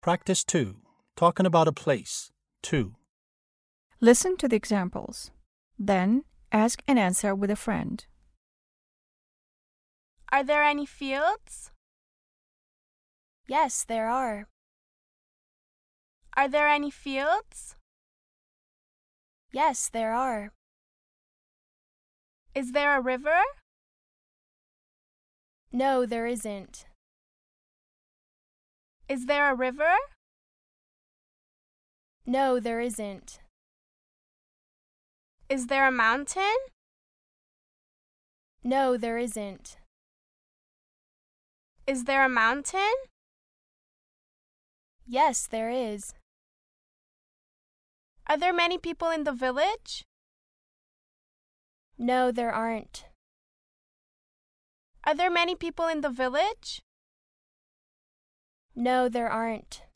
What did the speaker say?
Practice 2. Talking about a place. 2. Listen to the examples. Then, ask and answer with a friend. Are there any fields? Yes, there are. Are there any fields? Yes, there are. Is there a river? No, there isn't. Is there a river? No, there isn't. Is there a mountain? No, there isn't. Is there a mountain? Yes, there is. Are there many people in the village? No, there aren't. Are there many people in the village? No, there aren't.